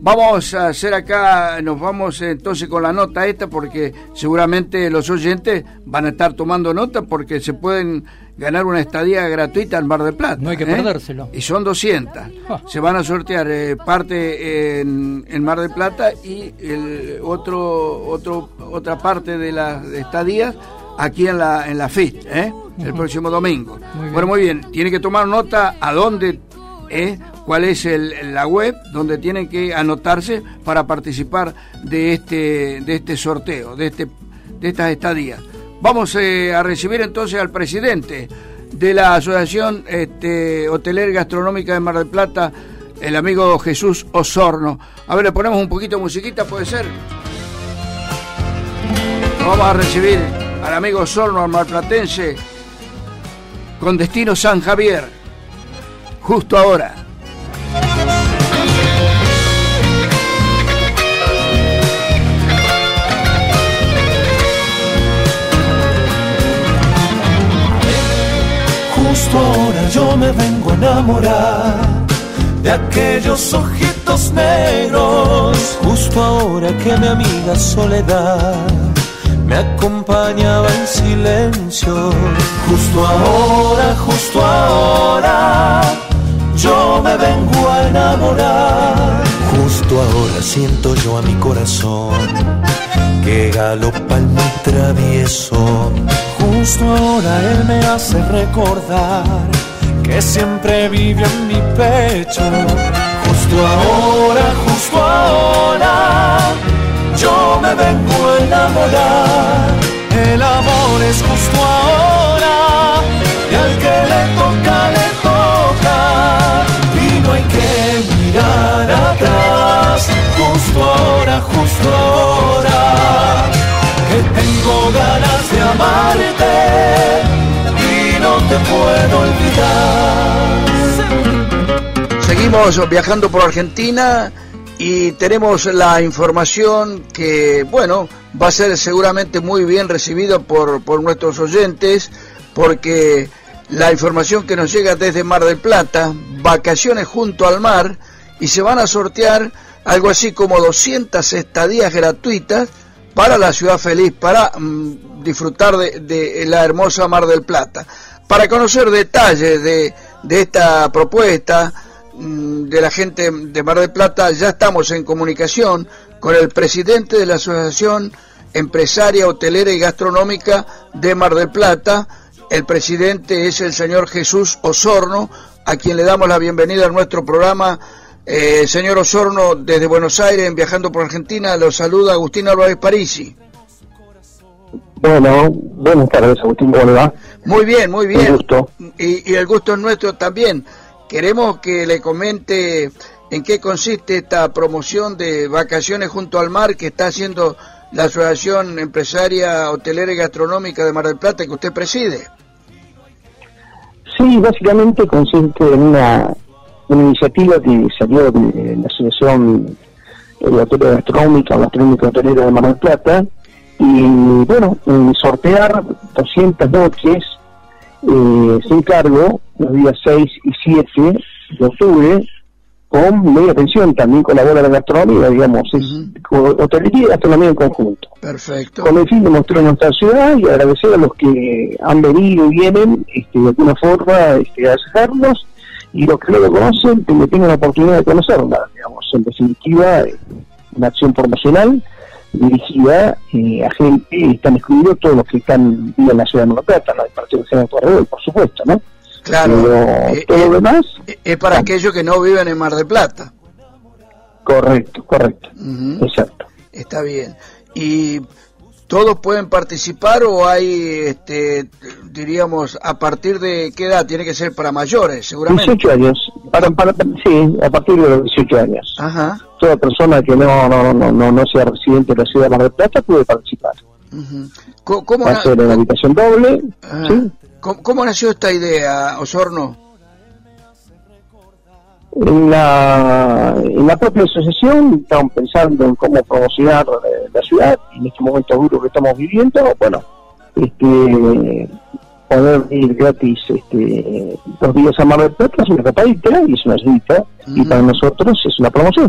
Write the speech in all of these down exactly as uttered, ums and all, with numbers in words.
Vamos a hacer acá, nos vamos entonces con la nota esta, porque seguramente los oyentes van a estar tomando nota, porque se pueden ganar una estadía gratuita al Mar del Plata. No hay que ¿eh? perdérselo. Y son doscientas. Ah. Se van a sortear eh, parte en, en Mar del Plata y el otro, otro, otra parte de las estadías aquí en la en la F I T, ¿eh? Uh-huh. El próximo domingo. Muy bueno, muy bien. Tienen que tomar nota a dónde, ¿eh? cuál es el, la web donde tienen que anotarse para participar de este de este sorteo, de este de estas estadías. Vamos eh, a recibir entonces al presidente de la Asociación este, Hotelera y Gastronómica de Mar del Plata, el amigo Jesús Osorno. A ver, le ponemos un poquito de musiquita, ¿puede ser? Vamos a recibir al amigo Osorno, al marplatense, con destino San Javier, justo ahora. Justo ahora yo me vengo a enamorar de aquellos ojitos negros. Justo ahora que mi amiga Soledad me acompañaba en silencio. Justo ahora, justo ahora yo me vengo a enamorar. Justo ahora siento yo a mi corazón que galopa en mi travieso. Justo ahora él me hace recordar que siempre vive en mi pecho. Justo ahora, justo ahora yo me vengo a enamorar. El amor es justo ahora y al que le toca, le toca. Y no hay que mirar atrás. Justo ahora, justo ahora que tengo ganas de amarte y no te puedo olvidar. Seguimos viajando por Argentina y tenemos la información que, bueno, va a ser seguramente muy bien recibida por, por nuestros oyentes, porque la información que nos llega desde Mar del Plata, vacaciones junto al mar, y se van a sortear algo así como doscientas estadías gratuitas para la ciudad feliz, para mm, disfrutar de, de la hermosa Mar del Plata. Para conocer detalles de, de esta propuesta mm, de la gente de Mar del Plata, ya estamos en comunicación con el presidente de la Asociación Empresaria, Hotelera y Gastronómica de Mar del Plata. El presidente es el señor Jesús Osorno, a quien le damos la bienvenida a nuestro programa. Eh, señor Osorno, desde Buenos Aires, en Viajando por Argentina, lo saluda Agustín Álvarez Parisi. Bueno, buenas tardes, Agustín, ¿cómo le va? Muy bien, muy bien. Un gusto. Y, y el gusto es nuestro también. Queremos que le comente en qué consiste esta promoción de vacaciones junto al mar que está haciendo la Asociación Empresaria, Hotelera y Gastronómica de Mar del Plata, que usted preside. Sí, básicamente consiste en una... una iniciativa que salió de la Asociación Hotelera Gastronómica, Gastronómica Hotelera de Mar del Plata, y bueno, sortear doscientas noches eh, sin cargo los días seis y siete de octubre, con media pensión. También colabora la gastronomía, digamos, es uh-huh. hotelería y gastronomía en conjunto. Perfecto. Con el fin de mostrar nuestra ciudad y agradecer a los que han venido y vienen este, de alguna forma este, a dejarnos, y los que no lo conocen, que tengan la oportunidad de conocerla, digamos. En definitiva, eh, una acción promocional dirigida eh, a gente, están excluidos todos los que están en la ciudad de Mar del Plata, ¿no? El Partido General Corredor, por supuesto, ¿no? Claro. Pero eh, todo eh, lo demás... Es para aquellos que no viven en Mar del Plata. Correcto, correcto. Uh-huh. Exacto. Está bien. ¿Y todos pueden participar o hay, este, diríamos, a partir de qué edad? Tiene que ser para mayores, seguramente. dieciocho años. Para, para, sí, a partir de los dieciocho años. Ajá. Toda persona que no no no no, no sea residente de la ciudad de Mar del Plata puede participar. Uh-huh. ¿Cómo, cómo Va a ser en habitación doble. Ah. ¿Sí? ¿Cómo, ¿Cómo nació esta idea, Osorno? En la, en la propia asociación estamos pensando en cómo promocionar eh, la ciudad en este momento duro que estamos viviendo. Bueno, este poder ir gratis este, dos días a Mar del Plata es una tapadita y es una cita, uh-huh. y para nosotros es una promoción.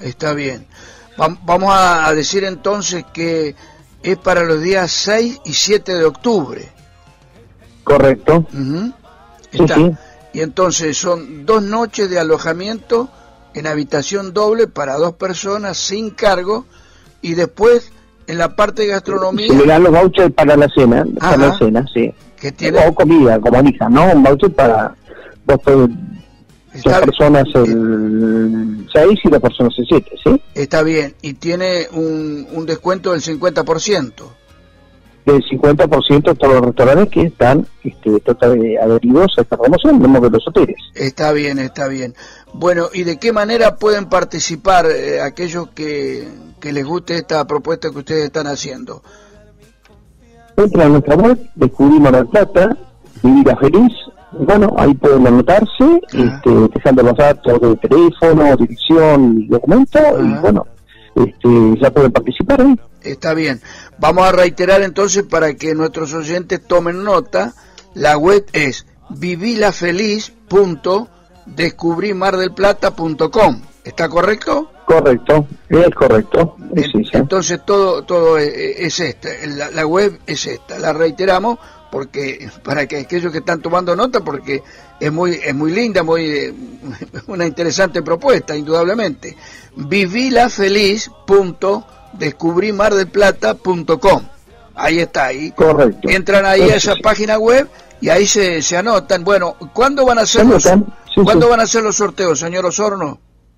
Está bien. Va, vamos a, a decir entonces que es para los días seis y siete de octubre. Correcto. Uh-huh. Sí, Está. sí. Y entonces son dos noches de alojamiento en habitación doble para dos personas sin cargo, y después en la parte de gastronomía se le dan los vouchers para la cena. Ajá. Para la cena, sí. que tiene O comida, como elija, ¿no? Un voucher para dos, dos está, personas el seis y dos personas el siete, ¿sí? está bien, y tiene un, un descuento del cincuenta por ciento. Del cincuenta por ciento de todos los restaurantes que están este, total, adheridos a esta promoción, mismo que los hoteles. Está bien, está bien. Bueno, ¿y de qué manera pueden participar eh, aquellos que, que les guste esta propuesta que ustedes están haciendo? Entra a nuestra web, Descubrí Mar del Plata, Vivir a Feliz. Bueno, ahí pueden anotarse, este, dejando los datos de teléfono, dirección y documento, Ajá. y bueno, este, ya pueden participar ahí. Está bien. Vamos a reiterar entonces para que nuestros oyentes tomen nota. La web es vivilafeliz punto descubrimardelplata punto com. ¿Está correcto? Correcto, es correcto. Es En, esa. entonces todo todo es, es esta. La, la web es esta. La reiteramos porque para que aquellos que están tomando nota, porque es muy es muy linda, muy eh, una interesante propuesta, indudablemente. vivilafeliz punto descubrimardelplata punto com. Ahí está, ahí. Correcto. Entran ahí Eso a esa sí. página web y ahí se, se anotan. Bueno, ¿cuándo van a hacer Se los anotan, sí, ¿cuándo sí. van a hacer los sorteos, señor Osorno?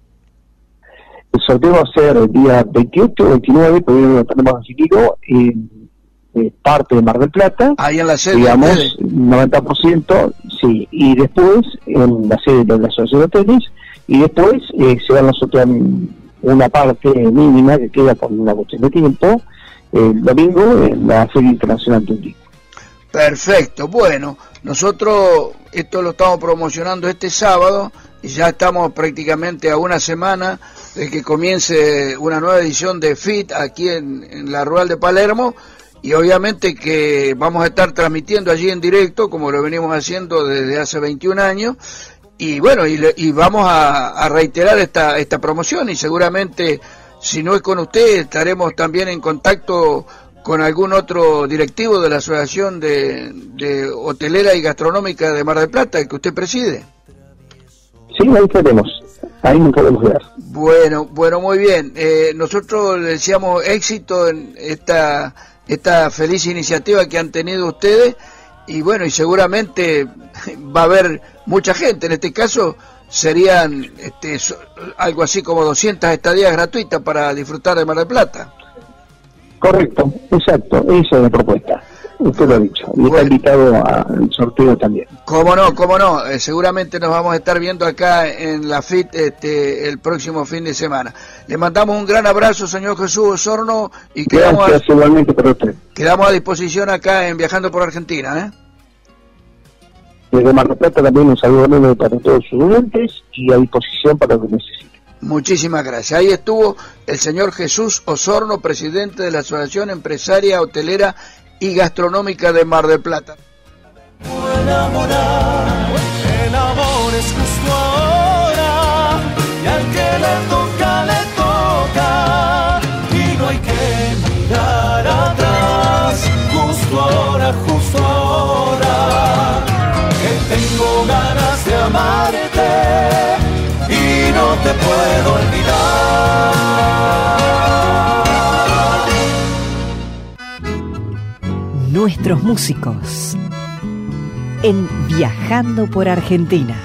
El sorteo va a ser el día veintiocho o veintinueve, todavía no lo tenemos decidido, en eh, parte de Mar del Plata, Ahí en la sede. digamos, de ustedes. noventa por ciento, sí, y después en la sede de la Asociación de Hoteles, y después eh, se van a sortear una parte mínima que queda por una cuestión de tiempo, el domingo en la Feria Internacional Turística. Perfecto. Bueno, nosotros esto lo estamos promocionando este sábado y ya estamos prácticamente a una semana de que comience una nueva edición de F I T aquí en, en la Rural de Palermo, y obviamente que vamos a estar transmitiendo allí en directo como lo venimos haciendo desde hace veintiún años. Y bueno, y, le, y vamos a, a reiterar esta esta promoción, y seguramente si no es con usted estaremos también en contacto con algún otro directivo de la Asociación de, de Hotelera y Gastronómica de Mar del Plata que usted preside. Sí, ahí tenemos, ahí nos podemos ver. Bueno, bueno, muy bien. Eh, nosotros le deseamos éxito en esta esta feliz iniciativa que han tenido ustedes, y bueno, y seguramente va a haber mucha gente. En este caso serían este, so, algo así como doscientas estadías gratuitas para disfrutar de Mar del Plata. Correcto, exacto, esa es la propuesta. Usted lo ha dicho, y Bueno. está invitado al sorteo también. Cómo no, cómo no, eh, seguramente nos vamos a estar viendo acá en la F I T este, el próximo fin de semana. Le mandamos un gran abrazo, señor Jesús Osorno, y quedamos Gracias a, igualmente para usted. quedamos a disposición acá en Viajando por Argentina. ¿eh? Desde Mar del Plata también un saludo enorme para todos sus oyentes y a disposición para lo que necesiten. Muchísimas gracias. Ahí estuvo el señor Jesús Osorno, presidente de la Asociación Empresaria Hotelera y Gastronómica de Mar del Plata. Enamorar, el amor es justo ahora, y al que le toca, le toca, y no hay que mirar atrás, justo ahora, justo ahora, que tengo ganas de amarte, y no te puedo olvidar. Nuestros músicos en Viajando por Argentina.